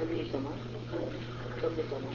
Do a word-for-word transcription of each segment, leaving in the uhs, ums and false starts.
هذه سماء كيف سماء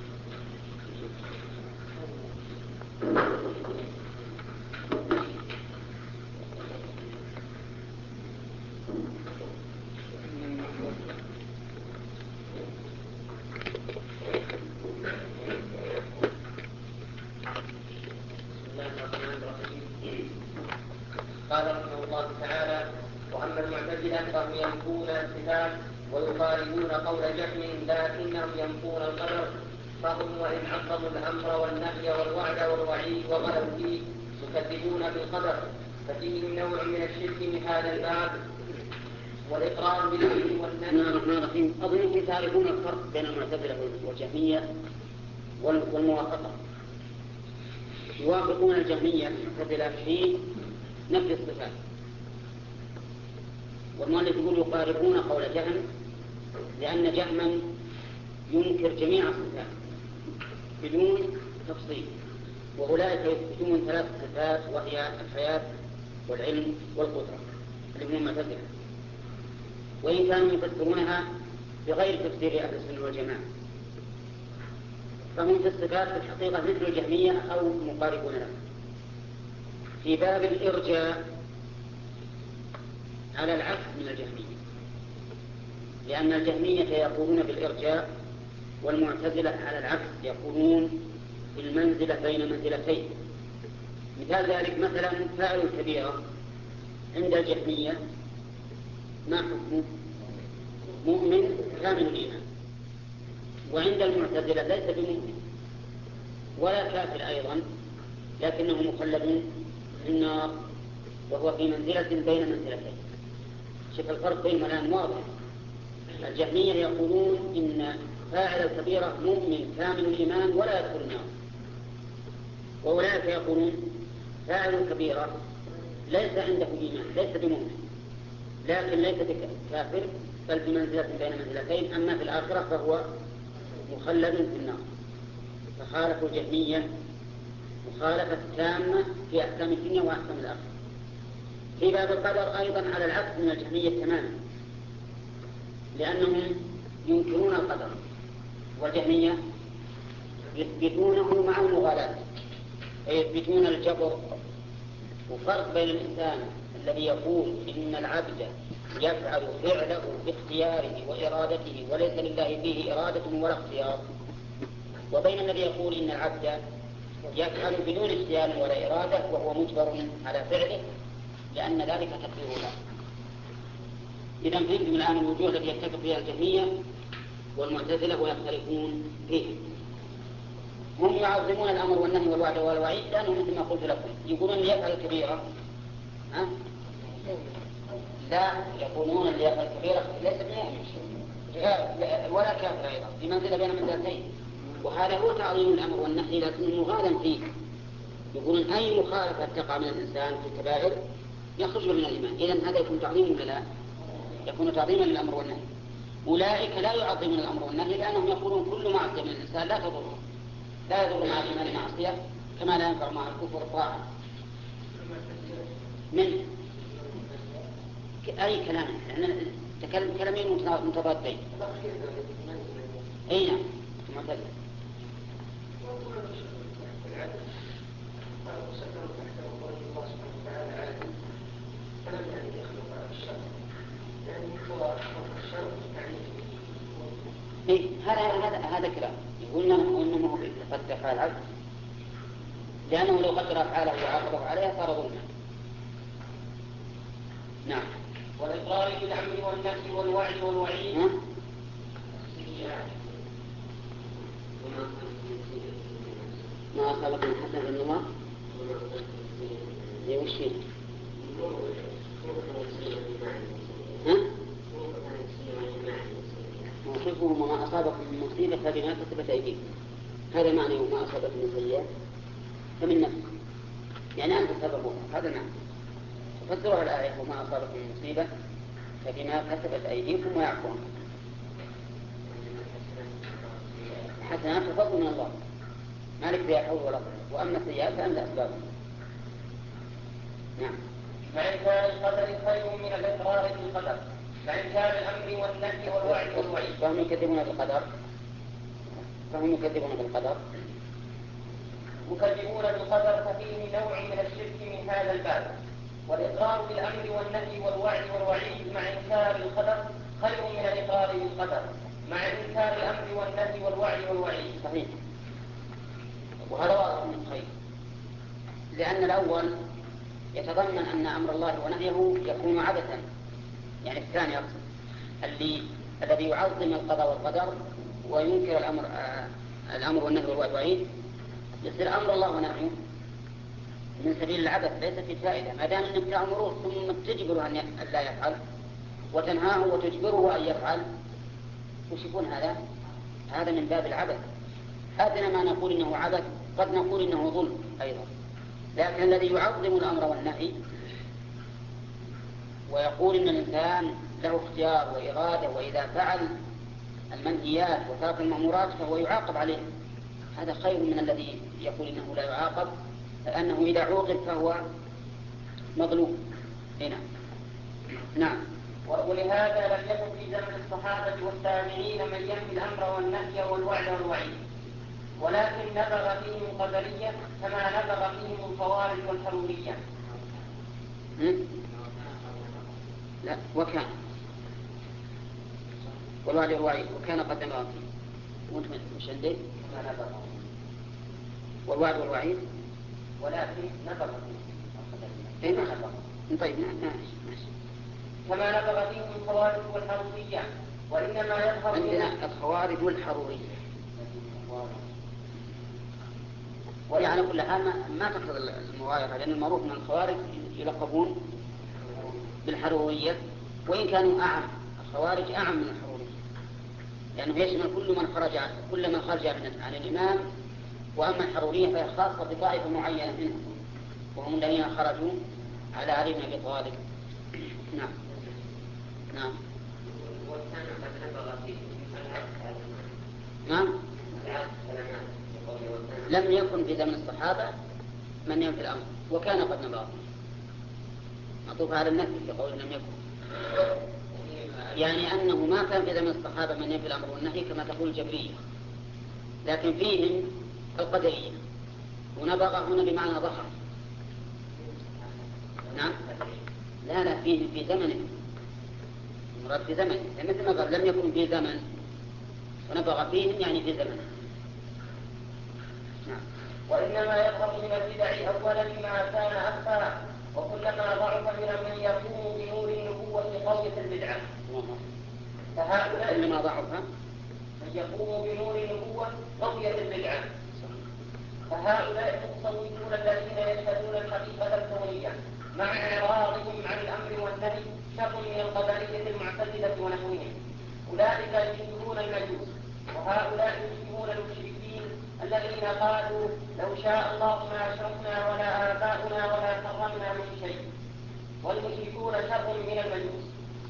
قال رحمه الله تعالى: وأما المعتزلة فهم ينفون الصفات ويخالفون قول جهم لكنهم ينفون القدر، فهم وإن عظموا الأمر والنهي والوعد والوعيد وغلوا فيه يكذبون بالقدر، ففيهم نوع من الشرك من هذا الباب والإقرار بالأمر والنهي. بسم الله الرحمن الرحيم. أظنكم تعرفون الفرق بين المعتزلة والجهمية والموافقة. يوافقون الجهمية المعتزلة في نفي الصفات، والمؤلف يقول يقاربون قول جهم لأن جهما ينكر جميع الصفات بدون تفصيل، وأولئك يثبتون ثلاث صفات وهي الحياة والعلم والقدرة اللي هم المعتزلة، وإن كانوا يفسرونها بغير تفسير أهل السنة والجماعة، فهم في الصفات في الحقيقة مثل الجهمية أو مقاربون لها. في باب الإرجاء على العكس من الجهمية، لأن الجهمية يقولون بالإرجاء والمعتزلة على العكس يقولون بالمنزلة بين منزلتين. مثال ذلك مثلا فاعل الكبيرة عند الجهمية ما حكمه؟ مؤمن كامل الإيمان، وعند المعتزلة ليس بمؤمن ولا كافر أيضا، لكنه مخلد في النار وهو في منزلة بين منزلتين. شوف الفرق بينهم الآن واضح. الجهمية يقولون إن فاعل الكبيرة مؤمن كامل الإيمان ولا يدخل النار، وأولئك يقولون فاعل الكبيرة ليس عنده إيمان، ليس بمؤمن، لكن ليس بكافر بل بمنزلة بين منزلتين، أما في الآخرة فهو مخلد في النار. فخالفوا الجهمية مخالفة تامة في أحكام الدنيا وأحكام الآخرة. في باب القدر أيضا على العكس من الجهمية تماما، لأنهم ينكرون القدر، والجهمية يثبتونه مع المغالاة، يثبتون الجبر. وفرق بين الإنسان الذي يقول إن العبد يفعل فعله باختياره وإرادته وليس لله فيه إرادة ولا اختيار، وبين الذي يقول إن العبد يفعل بدون اختيار ولا إرادة وهو مجبر على فعله لأن ذلك تقدير له. إذا فهمتم الآن الوجوه التي يتفق فيها الجهمية والمعتزلة ويختلفون فيه. هم يعظمون الأمر والنهي والوعد والوعيد لأنه مثل ما قلت لكم يقولون اللي يفعل كبيرة ها؟ لا، يقولون اللي يفعل كبيرة ليس بمؤمن ولا كافر أيضا، بمنزلة بين منزلتين، وهذا هو تعظيم الأمر والنهي لكنه مغالا فيه. يقولون أي مخالفة تقع من الإنسان في الكبائر يخرج من الإيمان، إذن هذا يكون تعظيم ولا لا؟ يكون تعظيما للأمر والنهي. أولئك لا يعظمون الأمر والنهي لأنهم يقولون كل معصية من الإنسان لا تضر، لا يضر مع الإيمان معصية كما لا ينفع مع الكفر طاعة. من أي كلام يعني تكلم كلامين متضادين. أي نعم معتدل. إيه هذا هذا هذا كلام يقولنا إنه هو يقدر أفعال العبد، لأنه لو قدر أفعاله وعاقبه عليها صار ظلما. نعم. والإقرار بالأمر والنهي والوعد والوعيد. ما أصابك من حسنة من الله يوشي ها؟ وصفوا ما أصابك من مصيبة فبما كسبت أيديكم، هذا معنى وما أصابك من سيئات فمن نفسك، يعني أنت سببها، هذا معنى. فسروا الآية وما أصابك من مصيبة فبما كسبت أيديكم ويعفون. حسنات فضل من الله مالك بها حول ولا قوة، وأما السيئات فأنت أسبابها. نعم. فإنكار القدر خير من الإقرار بالقدر، فإنكار الأمر والنهي والوعد والوعيد. فهم يكذبون بالقدر فهم يكذبون بالقدر يكذبون بالقدر ففيه نوع من الشرك من هذا الباب. والإقرار بالأمر والنهي والوعد والوعيد مع إنكار القدر خير من الإقرار بالقدر مع إنكار الأمر والنهي والوعد والوعيد. صحيح. وهذا واضح من الخير، لأن الأول يتضمن أن أمر الله ونهيه يكون عبثا، يعني الثاني أقصد اللي الذي يعظم القضاء والقدر وينكر الأمر آه الأمر والنهي والوعيد يصير أمر الله ونهيه من سبيل العبث، ليس في فائدة ما دام أنك تأمره ثم تجبره أن لا يفعل وتنهاه وتجبره أن يفعل، وش يكون هذا؟ هذا من باب العبث. هذا ما نقول إنه عبث، قد نقول إنه ظلم أيضا. لكن الذي يعظم الأمر والنهي ويقول إن الإنسان له اختيار وإرادة، وإذا فعل المنهيات وترك المأمورات فهو يعاقب عليه، هذا خير من الذي يقول إنه لا يعاقب، لأنه إذا عوقب فهو مظلوم. هنا نعم. ولهذا لم يكن في زمن الصحابة والتابعين من ينفي الأمر والنهي والوعد والوعيد، ولكن نبغ فيهم القدرية كما نبغ فيهم الخوارج والحرورية. لا وكان والوعد والوعيد وكان قد نبغ فيه وانت مش عندي والوعد والوعيد ولكن نبغ فيه. طيب ماشي ماشي. كما نبغ فيهم الخوارج والحرورية، وإنما يظهر عندنا الخوارج والحرورية. وعلى كل حال ما تقصد المغايرة، لأن المعروف من الخوارج يلقبون بالحرورية وإن كانوا أعم. الخوارج أعم من الحرورية لأنه يشمل كل من خرج كل من خرج عن الإمام، وأما الحرورية فهي خاصة بطائفة معينة منهم وهم الذين خرجوا على علي بن أبي طالب. نعم نعم نعم. لم يكن في زمن الصحابة من ينفي الأمر وكان قد نبغ، معطوف على النفي في قول لم يكن، يعني أنه ما كان في زمن الصحابة من ينفي الأمر والنهي كما تقول الجبرية، لكن فيهم القدرية. ونبغ هنا بمعنى ظهر. نعم لا لا فيه في زمنه، مراد في زمنه، مثل ما قال لم يكن في زمن ونبغ فيهم يعني في زمنه. نعم. وإنما يظهر من البدع أولا ما كان أخفى، وكلما ضعف من من يقوم بنور النبوة قوية البدعة. فهؤلاء كلما ضعف من يقوم بنور النبوة قوية البدعة. فهؤلاء المتصوفون الذين يشهدون الحقيقة الكونية مع إعراضهم عن الأمر والنهي شر من القدرية المعتزلة ونحوهم. أولئك يشبهون المجوس، وهؤلاء يشبهون المشركين الذين قالوا لو شاء الله ما أشركنا ولا آباؤنا ولا حرمنا من شيء. والمشركون شر من المجوس.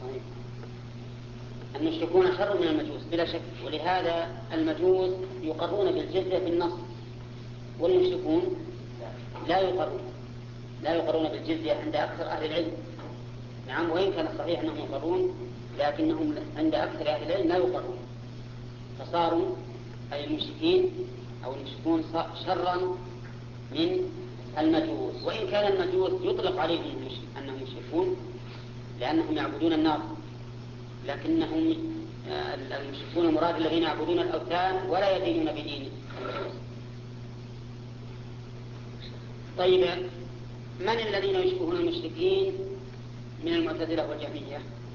المشركون شر من المجوس بلا شك، ولهذا المجوس يقرون بالجزية بالنص، والمشركون لا يقرون لا يقرون بالجزية عند أكثر أهل العلم. نعم وإن كان صحيح أنهم يقرون لكنهم عند أكثر أهل العلم لا يقرون، فصاروا أي المشركين أو المشركون شرا من المجوس. وإن كان المجوس يطلق عليهم أنهم مشركون لأنهم يعبدون النار، لكنهم المشركون المراد الذين يعبدون الأوثان ولا يدينون بدين المجوس. طيب من الذين يشبهون المشركين من المعتزلة والجهمية؟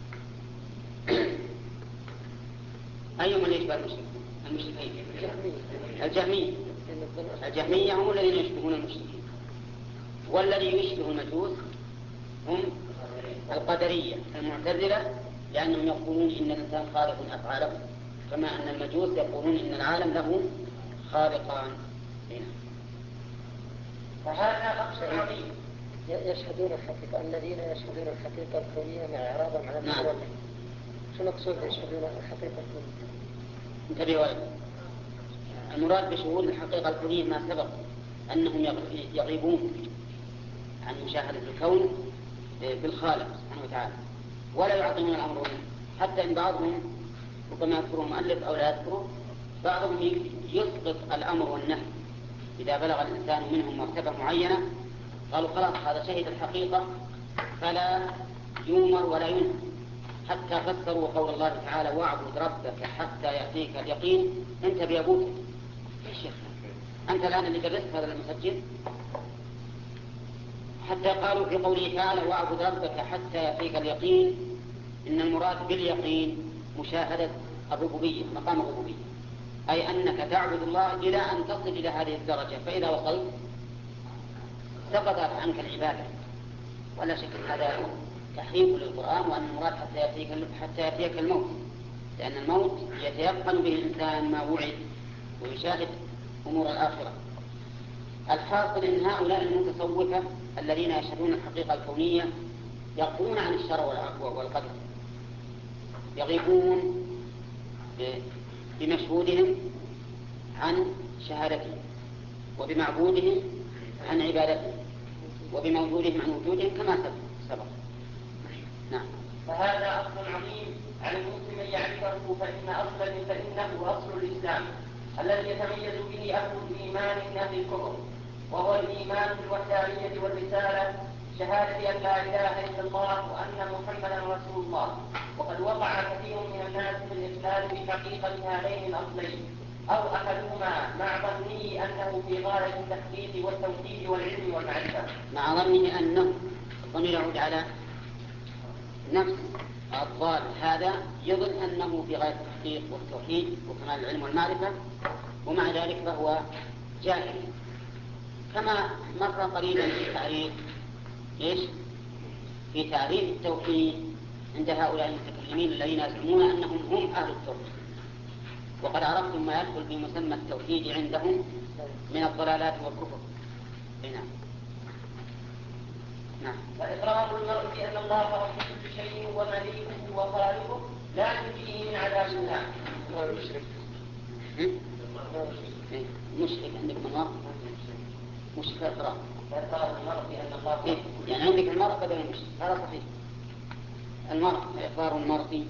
أيهم اللي يشبه المشركين؟ المشركين الجهمية. الجهمية هم الذين يشبهون المشركين، والذي يشبه المجوس هم القدرية المعتزلة، لأنهم يقولون إن الإنسان خالق أفعاله، كما أن المجوس يقولون إن العالم له خالقان. فهذا أمر عظيم. يشهدون الحقيقة، الذين يشهدون الحقيقة الكونية مع إعراضهم على نعم. المعرض. شو مقصود يشهدون الحقيقة الكونية؟ انتبه ولد، المراد بشهود الحقيقة الكونية ما سبق أنهم يغيبون عن مشاهدة الكون بالخالق سبحانه وتعالى، ولا يعظمون الأمر والنهي، حتى إن بعضهم ربما يذكره مؤلف أو لا يذكره، بعضهم يسقط الأمر والنهي إذا بلغ الإنسان منهم مرتبة معينة، قالوا خلاص هذا شهد الحقيقة فلا يؤمر ولا ينهى، حتى فسروا قول الله تعالى واعبد ربك حتى يأتيك اليقين. أنت بأبوك يا شيخ، أنت الآن اللي درست هذا المسجل. حتى قالوا في قوله تعالى واعبد ربك حتى يأتيك اليقين، إن المراد باليقين مشاهدة الربوبية، مقام الربوبية، أي أنك تعبد الله إلى أن تصل إلى هذه الدرجة، فإذا وصلت سقطت عنك العبادة. ولا شك أن هذا تحريف للقرآن، وأن المراد حتى يأتيك حتى يأتيك الموت، لأن الموت يتيقن به الإنسان ما وعد ويشاهد أمور الآخرة. الحاصل أن هؤلاء المتصوفة الذين يشهدون الحقيقة الكونية يغفلون عن الشرع والقدر، يغيبون بمشهودهم عن شهادتهم، وبمعبودهم عن عبادتهم، وبموجودهم عن وجودهم كما سبق. نعم. فهذا أصل عظيم على المسلم أن يعرفه، فإن أصلا فإنه أصل الإسلام الذي يتميز به أهل الإيمان من أهل الكفر، وهو الإيمان بالوحدانية والرسالة، شهادة أن لا إله إلا الله وأن محمدا رسول الله. وقد وقع كثير من الناس في الإخلال بحقيقة هذين الأصلين، أو أحدهما مع ظنه أنه في غاية التحقيق والتوحيد والعلم والمعرفة. مع ظنه أنه ضمير يعود على نفس الضال، هذا يظن أنه في غاية التحقيق والتوحيد وكمال العلم والمعرفة، ومع ذلك فهو جاهل. كما مر قريبا في تعريف إيش؟ في تعريف التوحيد عند هؤلاء المتكلمين الذين يزعمون أنهم هم أهل التوحيد، وقد عرفتم ما يدخل في مسمى التوحيد عندهم من الضلالات والكفر. نعم. نعم. فإقرار المرء بأن الله رب كل شيء ومليكه وخالقه لا ينجيه من عذاب الله. مشرك. مشرك عندك المرء، مشرك إقرار. فإقرار المرء بأن الله إيه؟ يعني عندك المرء بدل المشرك، هذا صحيح. المرء إقرار المرء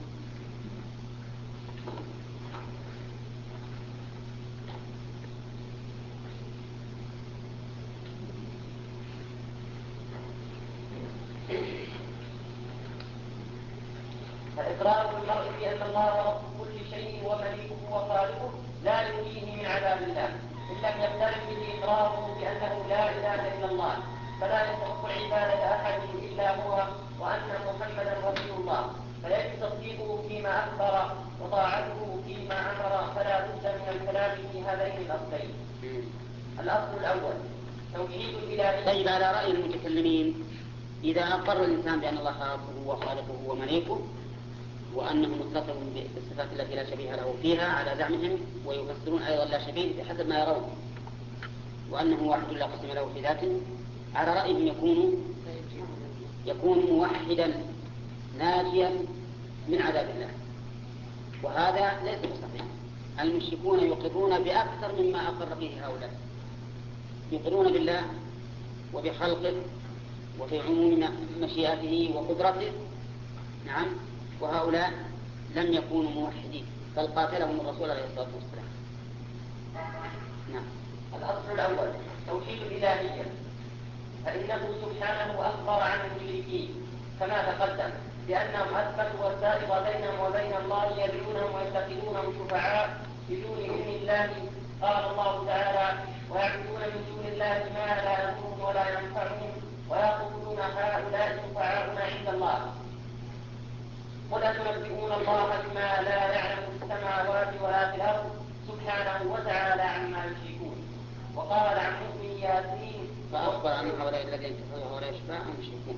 فإقرار المرء بأن الله رب كل شيء ومليكه وخالقه لا ينجيه من عذاب الله، إن لم يقترن به إقراره بأنه لا إله إلا الله، فلا يستحق العبادة أحد إلا هو، وأن محمدا رسول الله، فيجب تصديقه فيما أخبر وطاعته فيما أمر، فلا بد من الكلام في هذين الأصلين. الأصل الأول توحيد الإلهية. طيب، على رأي المتكلمين إذا أقر الإنسان بأن الله خالقه وخالقه ومليكه وأنه متصف بالصفات التي لا شبيه له فيها على زعمهم، ويفسرون أيضا لا شبيه بحسب ما يرون، وأنه واحد لا قسم له في ذاته، على رأيهم يكون يكون موحدا ناجيا من عذاب الله، وهذا ليس بصحيح. المشركون يقرون بأكثر مما أقر به هؤلاء، يقرون بالله وبخلقه وفي عموم مشيئته وقدرته. نعم. وهؤلاء لم يكونوا موحدين، بل قاتلهم الرسول عليه الصلاة والسلام. نعم. الأصل الأول توحيد الإلهية، فإنه سبحانه أخبر عن المشركين كما تقدم بأنهم أثبتوا وسائط بينهم وبين الله، يدعونهم ويتخذونهم شفعاء بدون إذن الله. قال الله تعالى ويعبدون من دون الله ما لا يضرهم ولا ينفعهم ويقولون هؤلاء شفعاؤنا عند الله، قل أتنبئون الله بما لا يعلم في السماوات ولا في الأرض سبحانه وتعالى عما يشركون. وقال عن مؤمن ياسين فأخبر عن هؤلاء الذين اتخذوا هؤلاء شفعاء مشركون.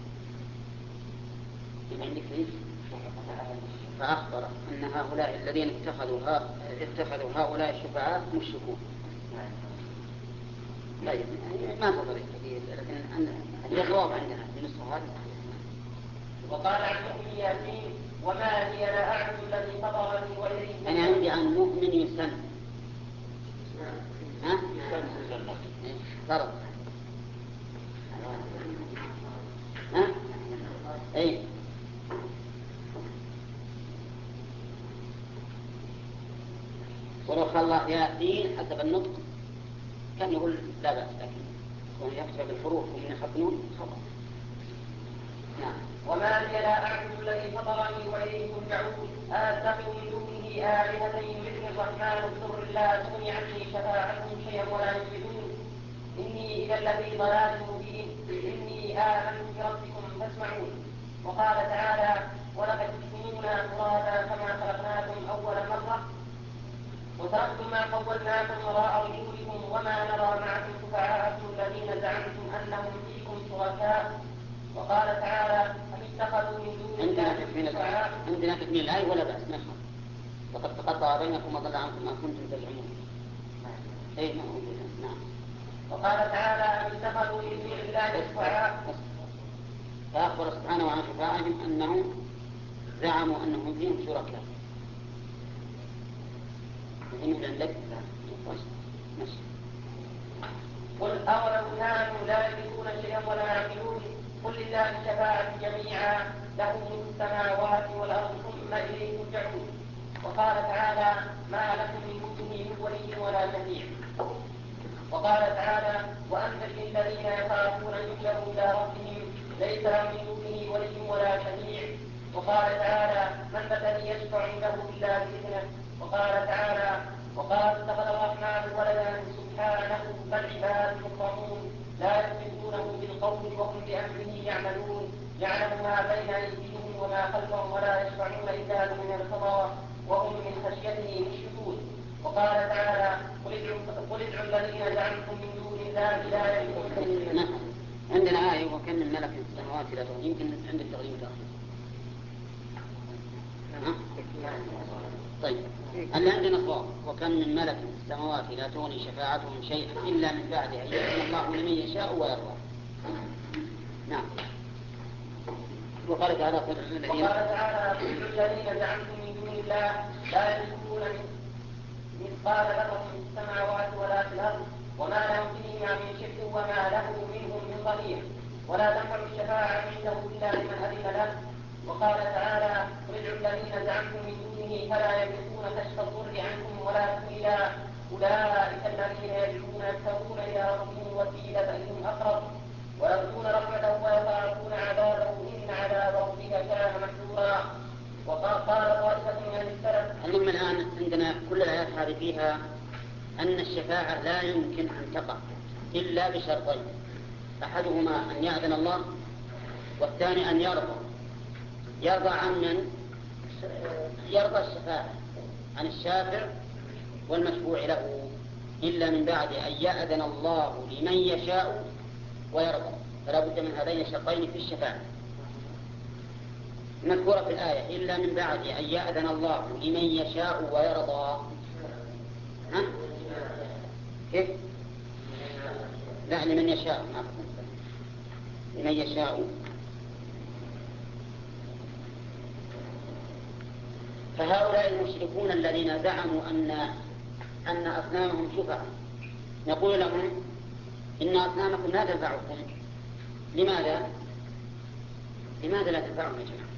فأخبر أن هؤلاء الذين اتخذوا اتخذوا هؤلاء الشفعاء مشركون. طيب، ما هو طريق كثير، لكن الجواب عندنا في نصف هذا. وقال عن مؤمن ياسين وما هي لا أعبد الذي فطرني وإليه. أنا عندي عن مؤمن يسن. ها؟ فرض. ها؟ أي. ولو خلى ياسين حسب النطق كان يقول لا بأس، لكن كون يكتب بالحروف ومن يخطنون خطأ. نعم. وما لي لا أعبد الذي فطرني وإليه ترجعون أتخذ من دونه آلهة يملكني الرحمن بضر لا تغني عني شفاعتهم شيئا ولا يفيدون إني إذا لفي ضلال مبين إني آمنت بربكم فاسمعون. وقال تعالى ولقد جئتمونا فرادا كما خلقناكم أول مرة وتركتم ما خولناكم وراء ظهوركم وما نرى معكم شفعاءكم الذين زعمتم أنهم فيكم شركاء. وقال تعالى أم اتخذوا من دون الله شفعاء. عندنا تكميل الآية ولا بأس نحن وقد تقطع بينكم وضل عنكم ما كنتم تزعمون. أي نعم. وقال تعالى أم اتخذوا من دون الله شفعاء. فأخبر سبحانه عن شفاعهم أنهم زعموا أنهم فيهم شركاء. وهم عندك ماشي. قل أولو كانوا لا يملكون شيئا ولا يعقلون قل لله الشفاعة جميعا له ملك السماوات والأرض ثم إليه ترجعون. وقال تعالى ما لكم من دونه من ولي ولا شفيع. وقال تعالى وأنذر الذين يخافون أن يحشروا إلى ربهم ليس لهم من دونه ولي ولا شفيع. وقال تعالى من الذي يشفع عنده إلا بإذنه. وقال تعالى وقال اتخذ الرحمن ولدا سبحانه بل عباد مكرمون لا يسبقونه بالقول وهم بأمره يعملون يعلم ما بين أيديهم وما خلفهم ولا يشفعون إلا لمن ارتضى وهم من خشيته مشفقون. وقال تعالى قل ادعوا الذين زعمتم من دون الله لا يملكون. عندنا آية وكم من ملك في السماوات لا تغني يمكن عند التغليب تأخذ. طيب اللي عندنا صواب وكم من ملك في السماوات لا تغني شفاعتهم شيئا إلا من بعد أن يأذن الله لمن يشاء ويرضى. نعم. وقال تعالى قل الذين الذين زعمتم من دون الله لا يملكون مثقال ذرة في السماوات ولا في الأرض وما لهم فيهما من شرك وما له منهم من ظهير ولا تنفع الشفاعة عنده إلا لمن أذن له. وقال تعالى ادعوا الذين زعمتم من دونه فلا يملكون كشف الضر عنكم ولا تحويلا أولئك الذين يدعون يبتغون إلى ربهم الوسيلة أيهم أقرب ويرجون رحمته ويخافون عذابه إن عذاب ربك كان محذورا. وقال طائفة من السلف. المهم الآن عندنا كل الآيات هذه فيها أن الشفاعة لا يمكن أن تقع إلا بشرطين أحدهما أن يأذن الله والثاني أن يرضى. يرضى عن من؟ يرضى الشفاعة عن الشافع والمشفوع له إلا من بعد أن يأذن الله لمن يشاء ويرضى. فلا بد من هذين الشرطين في الشفاعة مذكورة في الآية إلا من بعد أن يأذن الله لمن يشاء ويرضى. ها؟ كيف؟ لا لمن يشاء لمن يشاء. فهؤلاء المشركون الذين زعموا أن أن أصنامهم شفعاء نقول لهم إن أصنامكم لا تنفعكم. لماذا؟ لماذا لا تنفعهم يا جماعة؟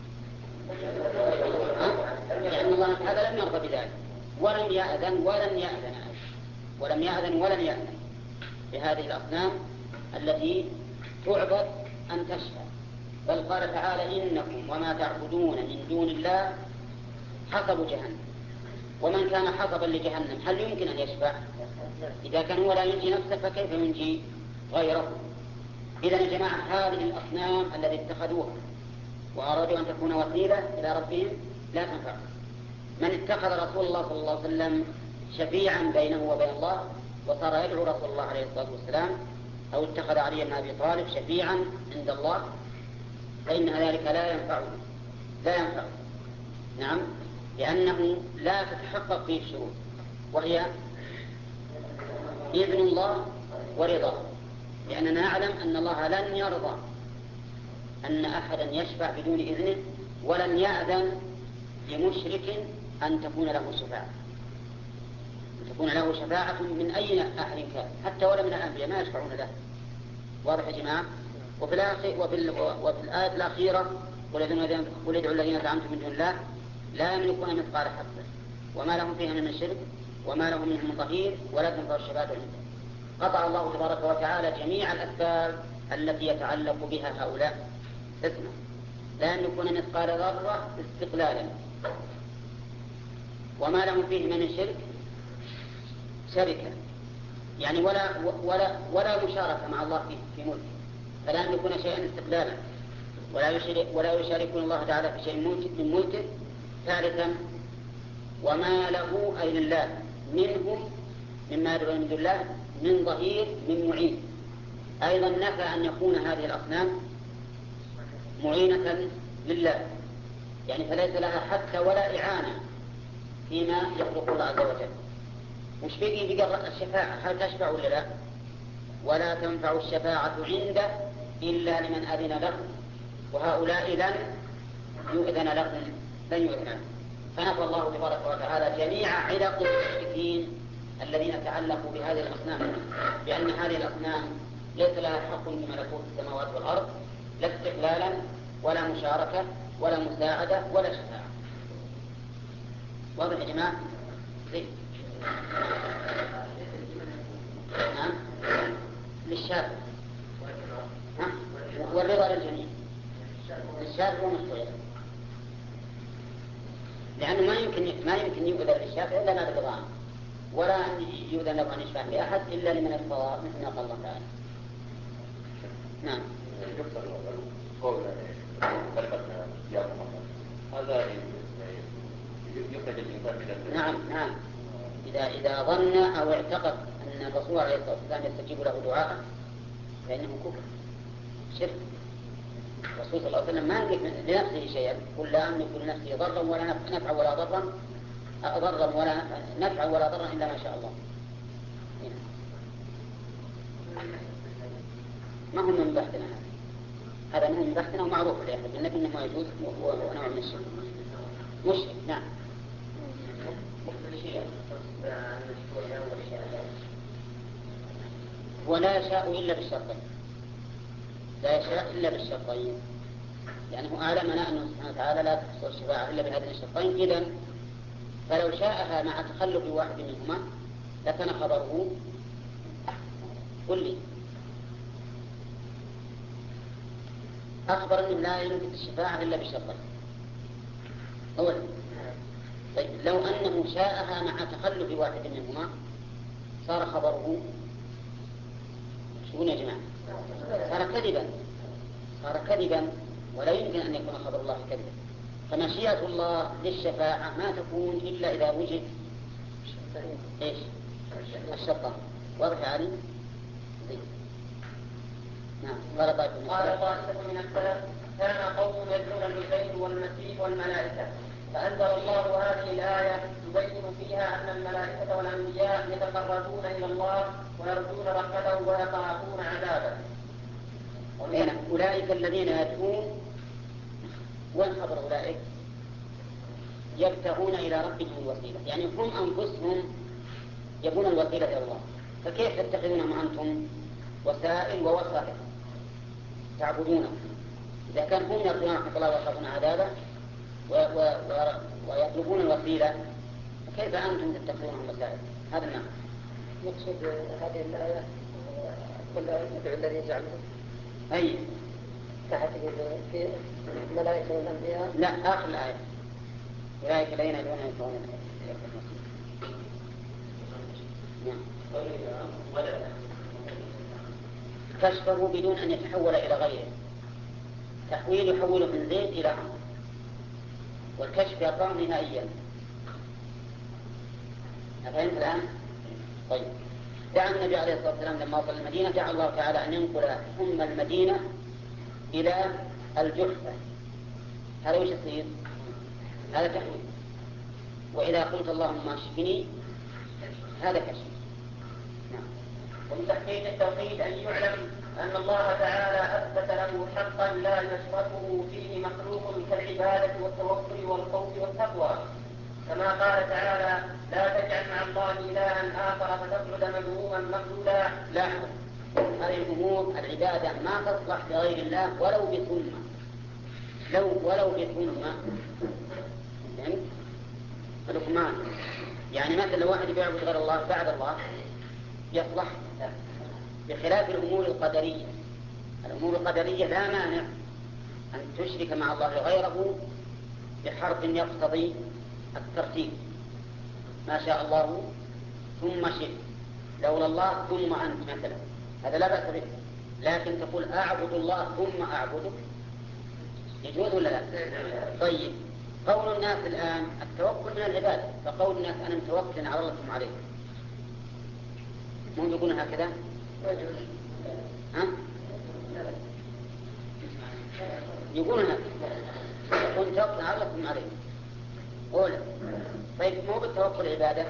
لأن الله تعالى لم يرضى بذلك ولم يأذن ولن يأذن ولم يأذن ولن يأذن بهذه الأصنام التي تعبد أن تشفع. بل قال تعالى إنكم وما تعبدون من دون الله حصب جهنم ومن كان حصبا لجهنم هل يمكن أن يشفع؟ إذا كان هو لا ينجي نفسه فكيف ينجي غيره؟ إذا يا جماعة هذه الأصنام التي اتخذوها وأرادوا أن تكون وسيلة إلى ربهم لا تنفع. من اتخذ رسول الله صلى الله عليه وسلم شفيعا بينه وبين الله وصار يدعو رسول الله عليه الصلاة والسلام أو اتخذ علي بن أبي طالب شفيعا عند الله فإن ذلك لا ينفع لا ينفع نعم لأنه لا تتحقق فيه الشروط وهي إذن الله ورضاه. لأننا نعلم أن الله لن يرضى أن أحدا يشفع بدون إذنه ولن يأذن لمشرك أن تكون له شفاعة أن تكون له شفاعة من أي أحد كان حتى ولا من الأنبياء ما يشفعون له. واضح يا جماعة؟ وفي, وفي, وفي الآية الأخيرة قل ادعوا الذين زعمتم من دون الله لا يملكون مثقال حبة وما لهم فيها من شرك وما لهم منهم من ظهير ولا تنفع الشفاعة عنده. قطع الله تبارك وتعالى جميع الأسباب التي يتعلق بها هؤلاء. اسمع، لأن يكون مثقال ذرة استقلالا، وما لهم فيه من شرك شركة، يعني ولا ولا ولا مشاركة مع الله في في ملكه، فلا يملكون شيئا استقلالا ولا يشرك ولا يشاركون الله تعالى في شيء من ملكه. ثالثا، وما له أي لله منهم مما يدعون من دون الله من ظهير من معين. أيضا نفى أن يكون هذه الأصنام معينة لله، يعني فليس لها حتى ولا إعانة فيما يخلق الله عز وجل. مش بيجي بقى الشفاعة، هل تشفع ولا لا؟ ولا تنفع الشفاعة عنده إلا لمن أذن له، وهؤلاء لن يؤذن لهم، لن يؤذن. فنفى الله تبارك وتعالى جميع علق المشركين الذين تعلقوا بهذه الأصنام، بأن هذه الأصنام ليس لها حق في ملكوت السماوات والأرض، لا استقلالا ولا مشاركة ولا مساعدة ولا شفاعة. واضح يا جماعة؟ زين. نعم، للشافع والرضا للجميع، للشافع ومستوى، لأنه ما يمكن ما يمكن يؤذن للشافع إلا ما برضاه، ولا يؤذن له أن يشفع بأحد إلا لمن ارتضى، مثل ما قال الله تعالى. نعم. قول خلقتنا يا محمد، هذا يخرج الإنسان من. نعم نعم. إذا إذا ظن أو اعتقد أن الرسول عليه الصلاة والسلام يستجيب له دعاء فإنه كفر شرك. الرسول صلى الله عليه وسلم ما يملك لنفسه شيئا، قل لا أملك لنفسي ضرا ولا نفعا ولا ضرا ضرا ولا نفعا ولا ضرا إلا ما شاء الله. ما هو من بحثنا هذا، هذا من بحثنا ومعروف لأحد النبي أنه يجوز ونوع من الشرك مشرك. نعم. ولا يشاء إلا بالشرطين، لا يشاء إلا بالشرطين، لأنه أعلمنا أنه سبحانه وتعالى لا تحصل الشفاعة إلا بهذين الشرطين. إذن فلو شاءها مع تخلف واحد منهما لكان خبره كلي. أخبر أنه لا يمكن الشفاعة إلا بشرطين. أولا، طيب لو أنه شاءها مع تخلف واحد منهما صار خبره شو يا جماعة؟ صار كذبا، صار كذبا، ولا يمكن أن يكون خبر الله كذبا. فمشيئة الله للشفاعة ما تكون إلا إذا وجد إيش؟ الشرطان. واضح علي؟ نعم. قال طائفة من قال طائفة من السلف كان قوم يدعون العزير والمسيح والملائكة، فأنزل الله هذه الآية يبين فيها أن الملائكة والأنبياء يتقربون إلى الله ويرجون رحمته ويخافون عذابه. أولئك الذين يدعون، وين خبر أولئك؟ يبتغون إلى ربهم الوسيلة، يعني هم أنفسهم يبون الوسيلة إلى الله، فكيف تتخذونهم أنتم وسائل ووسائل تعبدونه؟ إذا كان هم يرجون رحمة الله ويخافون عذابه و... و... و... ويطلبون الوسيلة، فكيف أنتم تتخذونهم وسائل؟ هذا النعم. يقصد هذه الآية كل يدعو الذي زعمهم. أي تحت في الملائكة والأنبياء. لا، آخر الآية أولئك الذين يدعون يدعون كشفه بدون أن يتحول إلى غيره. تحويل يحوله من زيت إلى عمر، والكشف يقع نهائيا. أفهمت الآن؟ طيب، دعا النبي عليه الصلاة والسلام لما وصل المدينة دعا الله تعالى أن ينقل أم المدينة إلى الجحفة. هذا وش يصير؟ هذا تحويل. وإذا قلت اللهم اشفني هذا كشف. نعم. ومن تحقيق التوحيد أن يعلم أن الله تعالى أثبت له حقا لا يشركه فيه مخلوق كالعبادة والتوكل والخوف والتقوى، كما قال تعالى لا تجعل مع الله إلها آخر فتقعد مذموما مخذولا. لا، هذه الأمور العبادة ما تصلح لغير الله ولو بثمة، لو ولو بثمة. فهمت؟ لقمان يعني مثلا لو واحد يعبد غير الله بعد الله يصلح، بخلاف الأمور القدرية. الأمور القدرية لا مانع أن تشرك مع الله غيره بحرف يقتضي الترتيب، ما شاء الله ثم شئت، لولا الله ثم أنت مثلا، هذا لا بأس به. لكن تقول أعبد الله ثم أعبدك، يجوز ولا لا؟ طيب، قول الناس الآن التوكل من العبادة، فقول الناس أنا متوكل على الله ثم عليك، مو يقولون هكذا؟ ها؟ يقولون هكذا، يقول توكل على الله ثم عليك. قول طيب، مو بالتوكل عبادة؟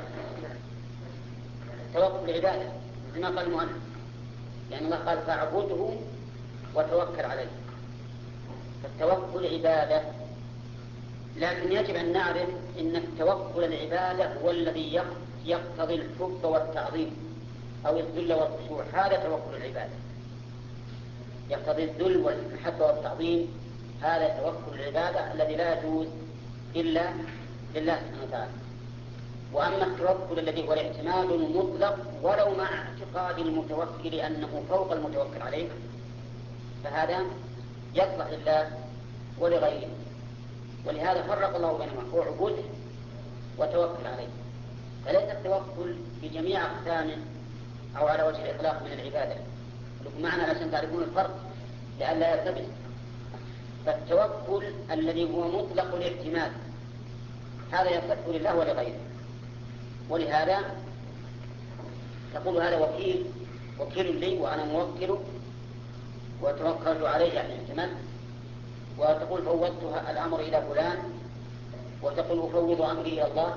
التوكل عبادة زي ما قال المؤلف، يعني الله قال فاعبده وتوكل عليه، فالتوكل عبادة. لكن يجب أن نعرف أن التوكل العبادة هو الذي يقتضي الحب والتعظيم أو الذل والخشوع، هذا توكل العبادة، يقتضي الذل والمحبة والتعظيم، هذا توكل العبادة الذي لا يجوز إلا لله سبحانه وتعالى. وأما التوكل الذي هو الاعتماد المطلق ولو مع اعتقاد المتوكل أنه فوق المتوكل عليه، فهذا يصلح لله ولغيره. ولهذا فرق الله بينهما، اعبده وتوكل عليه. فليس التوكل بجميع أقسامه أو على وجه الإطلاق من العبادة، لكم معنا عشان تعرفون الفرق لئلا يلتبس. فالتوكل الذي هو مطلق الاعتماد هذا يصح لله ولغيره، ولهذا تقول هذا وكيل وكيل لي وأنا موكله وتوكلت عليه يعني اعتماد، وتقول فوضت الأمر إلى فلان وتقول أفوض أمري إلى الله،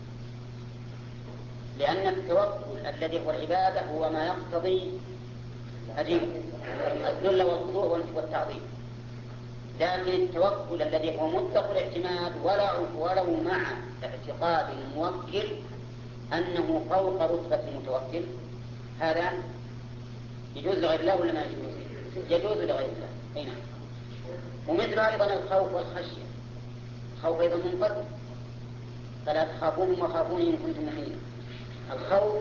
لأن التوكل الذي هو العبادة هو ما يقتضي الذل والخضوع والتعظيم. لكن التوكل الذي هو مطلق الاعتماد ولو مع اعتقاد الموكل أنه فوق رتبة المتوكل، هذا يجوز لغير الله ولا ما يجوز؟ يجوز لغير الله. هنا ومثل أيضا الخوف والخشية، الخوف أيضا منقسم، فلا تخافوهم وخافوني إن كنتم مؤمنين. الخوف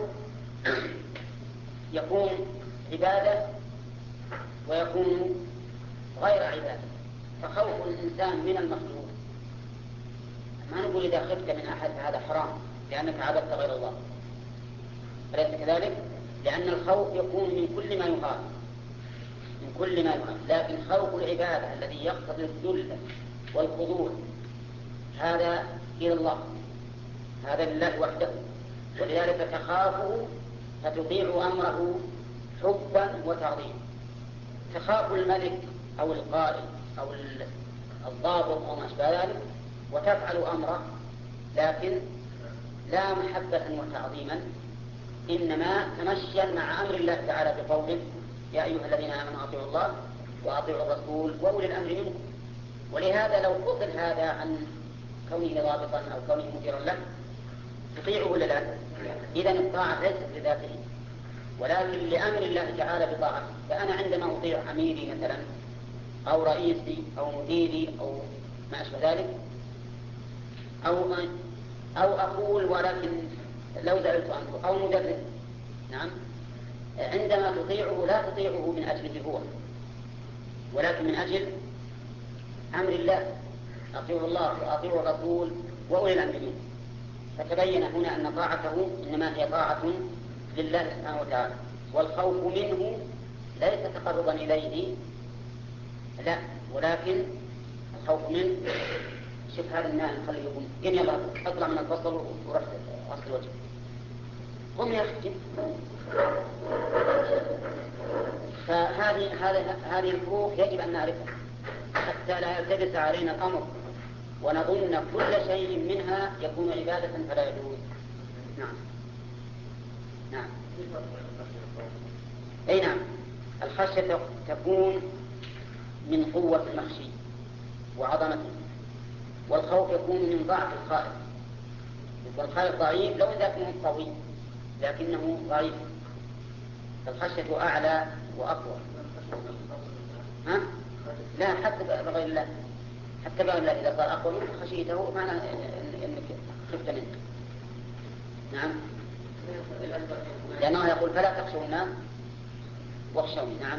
يكون عبادة ويكون غير عبادة. فخوف الإنسان من المخلوق، ما نقول إذا خفت من أحد فهذا حرام لأنك عبدت غير الله، أليس كذلك؟ لأن الخوف يكون من كل ما يخاف، من كل ما يخاف. لكن خوف العبادة الذي يقتضي الذل والخضوع هذا إلى الله، هذا لله وحده، ولذلك تخافه فتطيع أمره حبا وتعظيما. تخاف الملك أو القائد أو الضابط أو ما أشبه ذلك وتفعل أمره، لكن لا محبة وتعظيما، إنما تمشيا مع أمر الله تعالى بقوله يا أيها الذين آمنوا أطيعوا الله وأطيعوا الرسول وأولي الأمر منكم. ولهذا لو فصل هذا عن كونه ضابطا أو كونه مديرا له تطيعه ولا لا؟ إذن الطاعة ليست لذاته ولكن لأمر الله تعالى بطاعته. فأنا عندما أطيع أميري مثلا أو رئيسي أو مديري أو ما أشبه ذلك، أو أو أقول ولكن لو زعلت عنه أو مدرس، نعم، عندما تطيعه لا تطيعه من أجله هو ولكن من أجل أمر الله، أطيعوا الله وأطيعوا الرسول وأولي الأمر منكم. فتبين هنا أن طاعته إنما هي طاعة لله سبحانه وتعالى، والخوف منه ليس تقربا إليه، لا، ولكن الخوف منه. شوف هذا الماء نخليكم إن يلا أطلع من الفصل ورحت أصل الوجه قم يا أخي. فهذه هذه هذه الفروق يجب أن نعرفها حتى لا يلتبس علينا الأمر ونظن كل شيء منها يكون عبادة فلا يجوز. نعم نعم أي نعم. الخشية تكون من قوة المخشي وعظمته، والخوف يكون من ضعف الخائف. والخائف ضعيف لو ذاك منه قوي لكنه ضعيف، فالخشية أعلى وأقوى. ها؟ لا، حتى بغير الله، حتى بغير الله إذا صار أقوى منه خشيته معنى أنك خفت منه. نعم، لأنه يقول فلا تخشوا الناس واخشوني. نعم،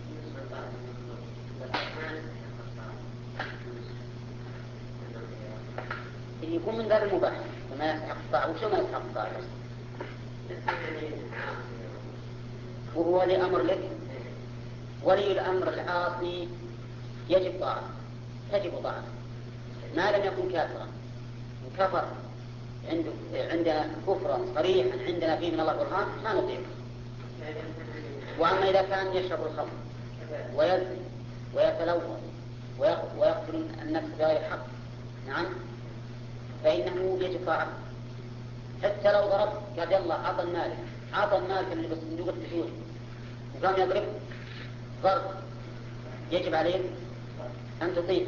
يكون من باب المباح وما يستحق الطاعة. وشو ما يستحق الطاعة؟ وهو ولي أمر لك. ولي الأمر العاصي يجب طاعة، تجب طاعة ما لم يكن كافرا. وكفر عنده عندنا كفرا صريحا عندنا فيه من الله برهان ما نطيعه. وأما إذا كان يشرب الخمر ويزني ويتلوث ويقتل النفس بغير حق، نعم، فإنه يجب طاعته. حتى لو ضرب قال يلا عطى المال عطى المال اللي بالصندوق التجوري وقام يضرب ضرب، يجب عليه أن تطيع.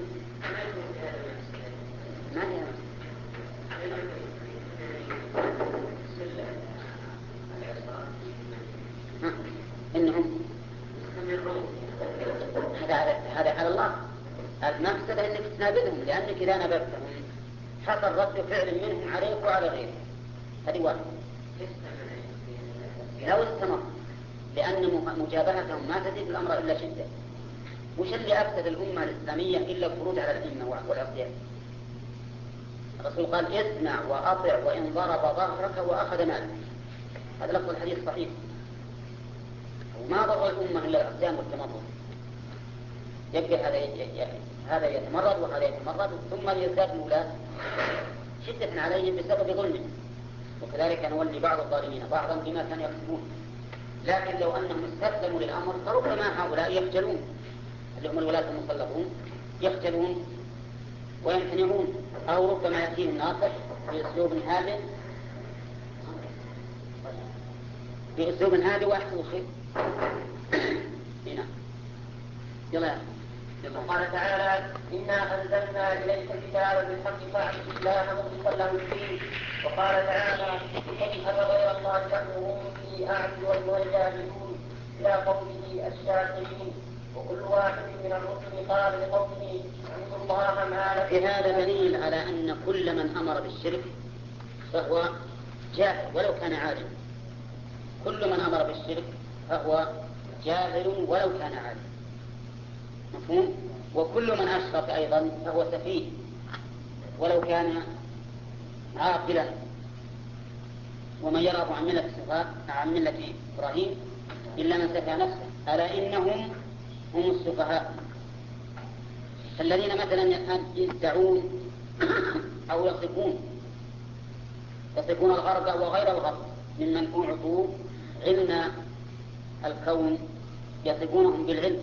ما هي إنهم هذا هذا على الله. المقصد أنك تنابذهم، لأنك إذا نبذتهم حصل رد فعل منهم عليك وعلى غيرك. هذه واحدة. لو استمر، لأن مجابهتهم ما تزيد الأمر إلا شدة. وش اللي أفسد الأمة الإسلامية إلا الخروج على الأئمة والعصيان؟ الرسول قال اسمع وأطع وإن ضرب ظهرك وأخذ مالك. هذا لفظ الحديث صحيح. وما ضر الأمة إلا العصيان والتمرد. يبقى هذا هذا يتمرد وهذا يتمرد، ثم يزداد الولاة شدة عليهم بسبب ظلمهم. وكذلك نولي بعض الظالمين بعضا بما كانوا يكسبون. لكن لو أنهم استسلموا للأمر فربما هؤلاء يخجلون، اللي هم الولاة المسلطون يخجلون ويمتنعون، أو ربما يأتيهم ناصح بأسلوب هادئ بأسلوب هادئ ويحصل الخير. هنا يلا يلا. قال تعالى إنا أنزلنا إليك الكتاب بالحق فاعبد الله مخلصا له الدين. وقال تعالى قل أفغير الله تأمروني أعبد وهو الجاهلون إلى قوله الشاكرين. وكل واحد من الرسل قال لقومه اعبدوا الله ما لكم. في هذا دليل على أن كل من أمر بالشرك فهو جاهل ولو كان عالما. كل من أمر بالشرك فهو جاهل ولو كان عالما. مفهوم؟ وكل من أشرك أيضا فهو سفيه ولو كان عاقلا. ومن يرغب عن ملة عن ملة إبراهيم إلا من سفه نفسه ألا إنهم هم السفهاء. فالذين مثلا يدعون أو يصفون يصفون الغرب وغير الغرب ممن أعطوا علم الكون يصفونهم بالعلم،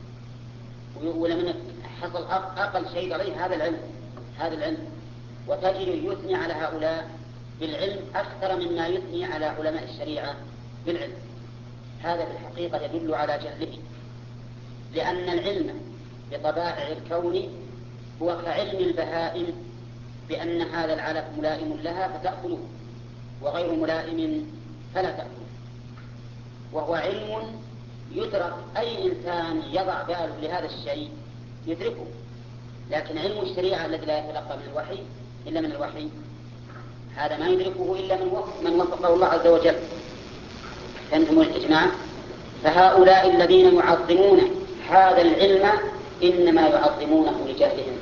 ولمن حصل أقل شيء عليه هذا العلم هذا العلم وتجد يثني على هؤلاء بالعلم أكثر مما يثني على علماء الشريعة بالعلم. هذا في الحقيقة يدل على جهله، لأن العلم بطبائع الكون هو كعلم البهائم بأن هذا العلف ملائم لها فتأكله وغير ملائم فلا تأكله. وهو علم يدرك، أي إنسان يضع باله لهذا الشيء يدركه. لكن علم الشريعة الذي لا يتلقى من الوحي إلا من الوحي هذا ما يدركه إلا من وفق من وفقه الله عز وجل. فأنتم الإجماع. فهؤلاء الذين يعظمون هذا العلم إنما يعظمونه لجهلهم،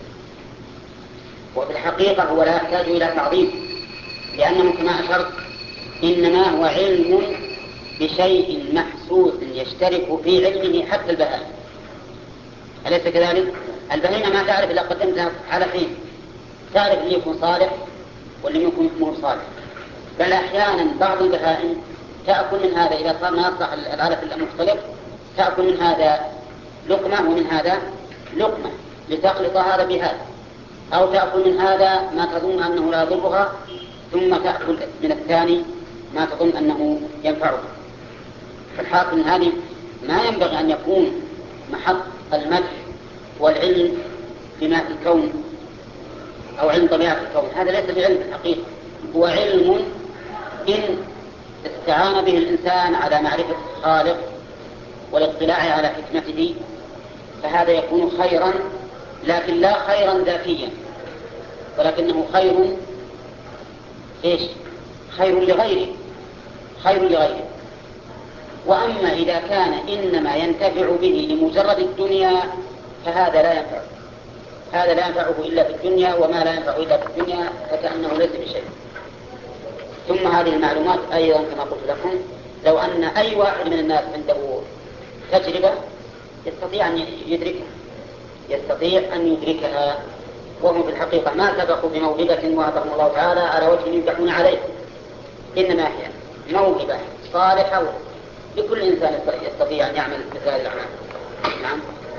وفي الحقيقة هو لا يحتاج إلى تعظيم، لأنه كما أشرت إنما هو علم بشيء محسوس يشترك في علمه حتى البهائم. أليس كذلك؟ البهيمة ما تعرف إلا قدمتها على حين، تعرف اللي يكون صالح واللي يكون مو صالح. بل أحيانا بعض البهائم تأكل من هذا إذا صار ما يصلح العلف المختلف، تأكل من هذا لقمة ومن هذا لقمة لتخلط هذا بهذا، أو تأكل من هذا ما تظن أنه لا يضرها ثم تأكل من الثاني ما تظن أنه ينفعها. فالحاصل من هذه ما ينبغي أن يكون محط المدح والعلم بما في الكون أو علم طبيعة الكون. هذا ليس بعلم في الحقيقة، هو علم إن استعان به الإنسان على معرفة الخالق والاطلاع على حكمته فهذا يكون خيرا، لكن لا خيرا ذاتيا، ولكنه خير إيش؟ خير لغيره خير لغيره. وأما إذا كان إنما ينتفع به لمجرد الدنيا فهذا لا ينفع، هذا لا ينفعه إلا في الدنيا، وما لا ينفع إلا في الدنيا فكأنه ليس بشيء. ثم هذه المعلومات أيضا كما قلت لكم لو أن أي واحد من الناس عنده تجربة يستطيع أن يدركها يستطيع أن يدركها وهم في الحقيقة ما سبقوا بموهبة وعطاهم الله تعالى على وجه يمدحون عليه، إنما هي موهبة صالحة لكل إنسان يستطيع أن يعمل مثل هذه الأعمال. نعم.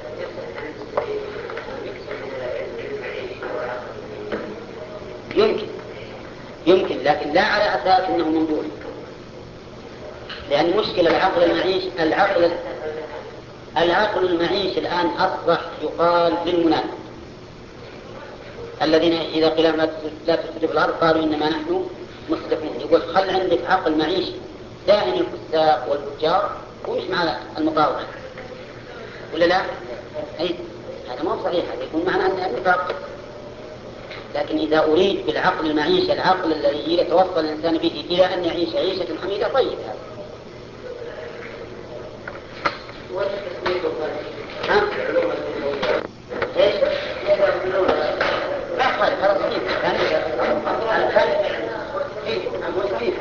يمكن يمكن لكن لا على أساس أنه ممدوح، لأن مشكلة العقل المعيش العقل العقل المعيش الآن أصبح يقال للمنافق الذين إذا قيل لهم لا تفسدوا في الأرض قالوا إنما نحن مصلحون. يقول خل عندك عقل معيش دائما الفساق والفجار ومش مع المطاوع ولا لا؟ أي هذا ما هو صحيح، هذا يكون معنى النفاق. لكن إذا أريد بالعقل المعيش العقل الذي يتوصل الإنسان به إلى أن يعيش عيشة حميدة طيب هذا. ها؟ ايش؟ لا خالد هذا صحيح يعني الخالد ايه أمر صحيح.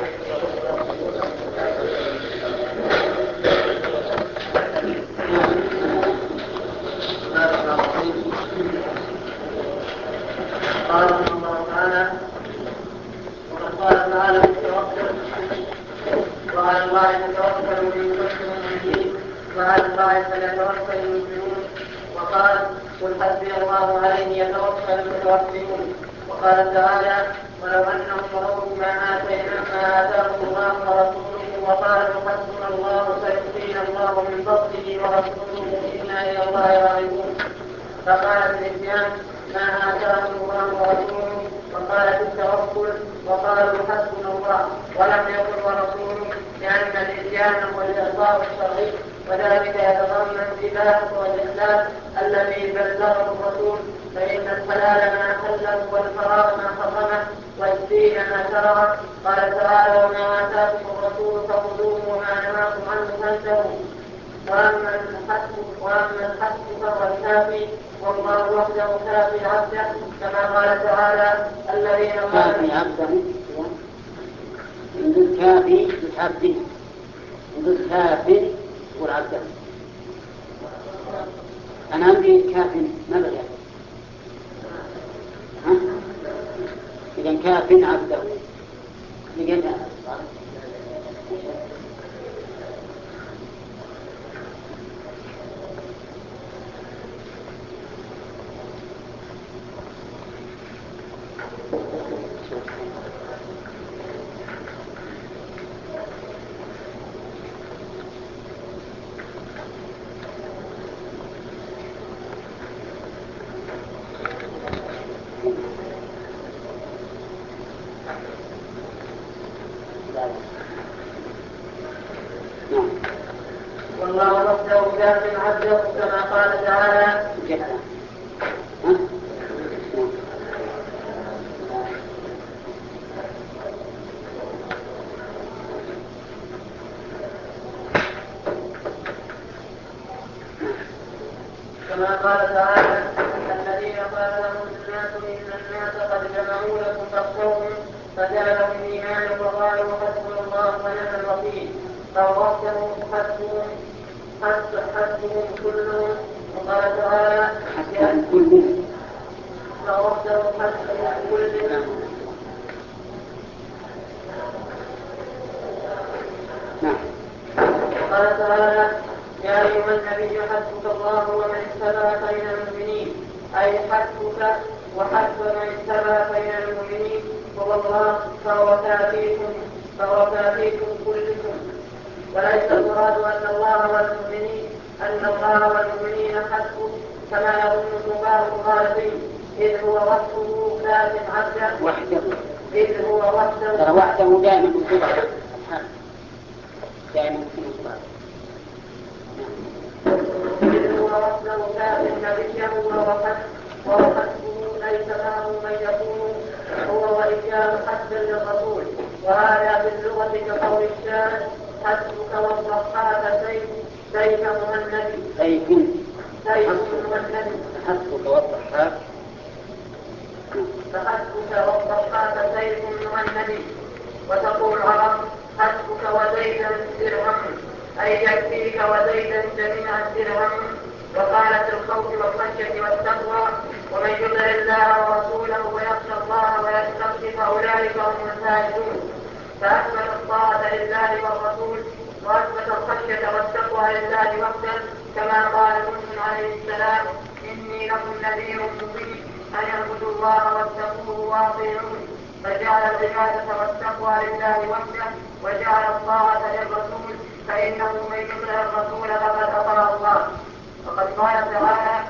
قال الله تعالى وقد قال تعالى في التوكل وعلى الله يتوكل من المؤمنين وعلى الله فليتوكل المؤمنون. وقال قل حسبي الله عليه يتوكل المتوكلون. وقال تعالى ولو انهم رضوا ما اتينا ما اتاهم الله ورسوله وقالوا حسبنا الله سيؤتينا الله من فضله ورسوله انا الى الله راغبون. فقالت الاتيان ما آتاهم الله ورسوله وقالت التوكل وقالوا حسبنا الله ولم يقل ورسوله، لأن الإتيان هو الإخبار الشرعي وذلك يتضمن الإباحة والإسلام الذي بلغه الرسول، فإن الحلال ما حله والحرام ما حرمه والدين ما شرعه. قال تعالى وما آتاكم الرسول فخذوه وما نهاكم عنه فانتهوا. وأما الحسب وأما الحسب فهو الكافي والله وحده كافي عبده كما قال تعالى الذين كافي عبده يقول كافي عبده يقول كافي يقول عبده. أنا عندي كافي ما بغير ها إذن كافي عبده لقينا والله وحده كاف عبده كما قال تعالى كما قال تعالى الذين قال لهم الناس إن الناس قد جمعوا لكم فاخشوهم فزادهم إيمانا وقالوا حسبنا الله ونعم الوكيل. فوحدهم حسبهم حسبهم كلهم. وقال تعالى حسبهم كلهم فوحدهم حسبهم كلهم. قال تعالى يا أيها النبي حسبك الله ومن اتبعك من المؤمنين، أي حسبك وحسب من اتبعك من المؤمنين هو الله فهو كافيكم فهو كافيكم كلكم. وليس المراد أن الله والمؤمنين أن الله والمؤمنين حسبه كما يظن بعض الغالبين، إذ هو وحده كاف عبده وحده إذ هو وحده ترى وحده دائما مصبر دائما مصبر إذ هو وحده كاف نبيه وهو حسبه ليس معه من يكون هو وإياه حسبا للرسول. وهذا في اللغة كقول الشاعر حسبك والضحاك سيف سيف مهند سيف سيف مهند حسبك والضحاك فحسبك والضحاك سيف مهند. وتقول العرب حسبك وزيدا درهم أي يكفيك وزيدا جميع الدرهم. وقالت الخوف والخشية والتقوى ومن يطع الله ورسوله ويخشى الله ويستغفر فأولئك هم الفائزون. فأثبت الطاعة لله والرسول وأثبت الخشية والتقوى لله وحده كما قال نوح عليه السلام إني لكم نذير مبين أن اعبدوا الله واتقوه وأطيعوه. فجعل العبادة والتقوى لله وحده وجعل الطاعة للرسول فإنه من يطع الرسول فقد أطاع الله. وقد قال تعالى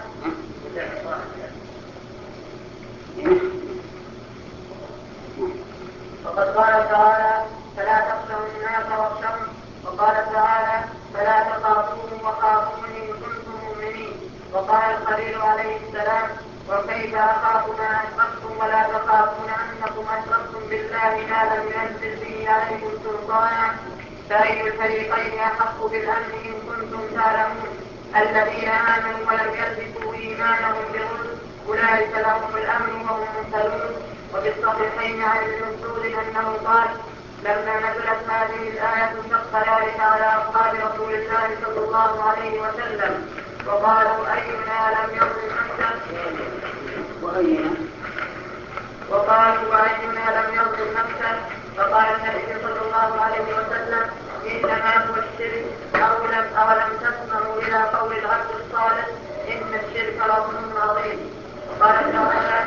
وقد قال تعالى فلا تخشوا الناس واخشوا. وقال تعالى فلا تخافوهم وخافوني إن كنتم مؤمنين. وقال الخليل عليه السلام وكيف أخاف ما أشركتم ولا تخافون أنكم أشركتم بالله ما لم ينزل به عليكم سلطانا فأي الفريقين أحق بالأمن إن كنتم تعلمون. الذين آمنوا ولم يلبسوا إيمانهم بظلم أولئك لهم الأمن وهم مهتدون. وفي الصحيحين عن ابن مسعود أنه قال لما نزلت هذه الآية شق ذلك على أصحاب رسول الله صلى الله عليه وسلم وقالوا أينا لم يظلم نفسه وأينا وقالوا وأينا لم يظلم نفسه. فقال النبي صلى الله عليه وسلم إنما هو الشرك أولم أولم تسمعوا إلى قول العبد الصالح إن الشرك لظلم عظيم. وقال تعالى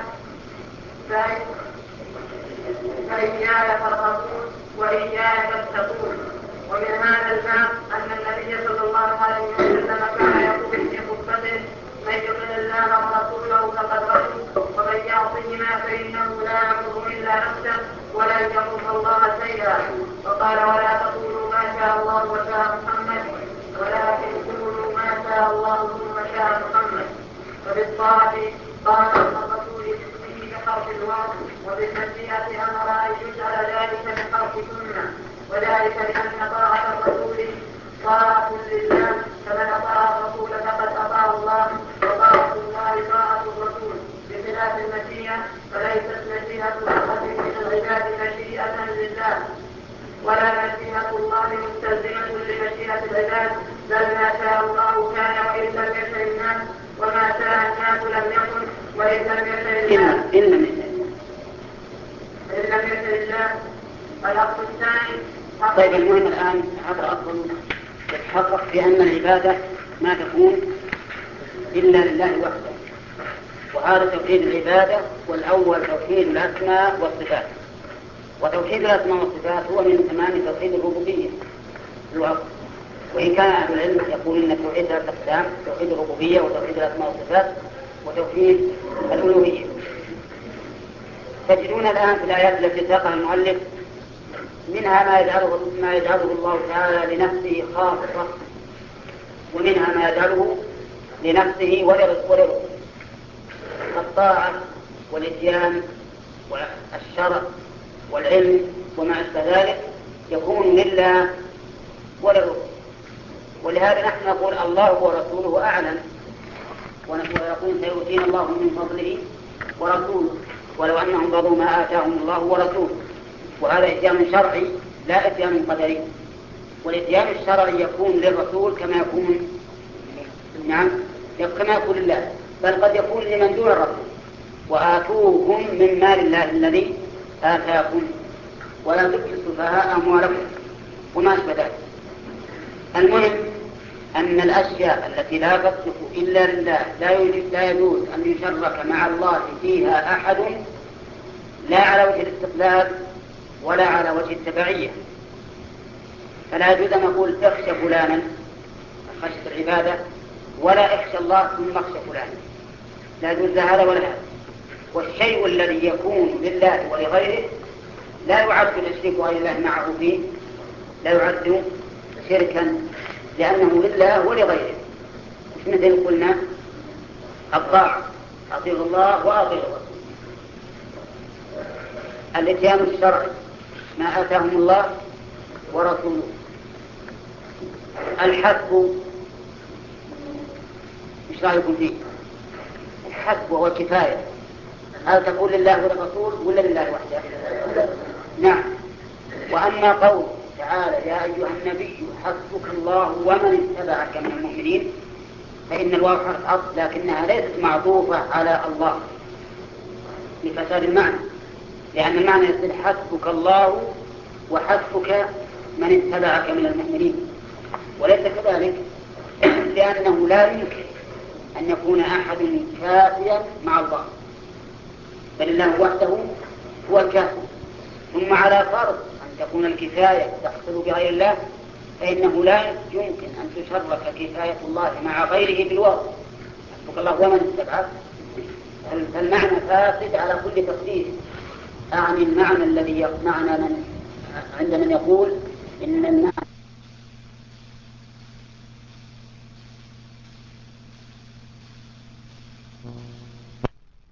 فإياي فارهبون وإياي فاتقون. ومن هذا الباب أن النبي صلى الله عليه وسلم كان يقول في خطبته من يطع الله ورسوله فقد رشد ومن يعصهما فإنه لا يضر إلا نفسه ولا يضر الله شيئا. وقال ولا تقولوا ما شاء الله وشاء محمد ولكن قولوا ما شاء الله ثم شاء محمد. وبالطاعة قال الرسول بحرف الواو وبالمشيئة أمر أن يجعل ذلك بحرف سنة وذلك لأن طاعة الرسول طاعة لله فمن أطاع الرسول فقد أطاع الله وطاعة الله طاعة الرسول بخلاف المشيئة فليست مشيئة أحد من العباد مشيئة لله ولا مشيئة الله مستلزمة لمشيئة العباد بل ما شاء الله كان وإن لم يشاء الناس وما شاء الناس لم يكن وإن لم يشاء الله إن لم يشاء الله. الأصل الثاني طيب المهم الآن هذا أصل يتحقق بأن العبادة ما تكون إلا لله وحده وهذا توحيد العبادة. والأول توحيد الأسماء والصفات. وتوحيد الأسماء والصفات هو من تمام توحيد الربوبية الوحد. وإن كان أهل العلم يقولون أن توحيد ثلاثة أقسام توحيد الربوبية وتوحيد الأسماء والصفات وتوحيد الألوهية. تجدون الآن في الآيات التي ساقها المؤلف منها ما يجعله, ما يجعله الله تعالى لنفسه خاصة ومنها ما يجعله لنفسه ولرسوله. الطاعة والإتيان والشرع والعلم وما أشبه ذلك يكون لله وللرسول. ولهذا نحن نقول الله ورسوله أعلم ونقول سيؤتينا الله من فضله ورسوله ولو أنهم رضوا ما آتاهم الله ورسوله. وهذا إتيان شرعي لا إتيان قدري. والإتيان الشرعي يكون للرسول كما يكون نعم كما يكون لله بل قد يكون لمن دون الرسول وآتوهم من مال الله الذي آتاكم ولا تؤتوا السفهاء أموالكم وما أشبه ذلك. المهم أن الأشياء التي لا تصلح إلا لله لا يجوز أن يشرك مع الله فيها أحد لا على وجه الاستقلال ولا على وجه التبعية. فلا يجوز أن نقول اخشى فلانا خشية العبادة ولا اخشى الله ثم اخشى فلانا لا يجوز هذا ولا هذا. والشيء الذي يكون لله ولغيره لا يعد تشريك غير الله معه فيه لا يعد شركا لأنه لله ولغيره. مثل قلنا الطاعة أطيعوا الله وأطيعوا الرسول. الإتيان الشرعي ما آتاهم الله ورسوله. الحسب مش رأيكم فيه؟ الحسب هو الكفاية، هل تقول لله وللرسول ولا لله وحده؟ نعم. وأما قول تعالى يا أيها النبي حسبك الله ومن اتبعك من المؤمنين، فإن الواو حرف عطف لكنها ليست معطوفة على الله لفساد المعنى، لأن المعنى يصير حسبك الله وحسبك من اتبعك من المؤمنين، وليس كذلك، لأنه لا يمكن أن يكون أحد كافيا مع الله، بل الله وحده هو الكافي. ثم على فرض أن تكون الكفاية تحصل بغير الله، فإنه لا يمكن أن تشرك كفاية الله مع غيره بالواو حسبك الله ومن اتبعك، فالمعنى فاسد على كل تقدير. أعني المعنى الذي معنى من عند من يقول إن المعنى Mm-hmm.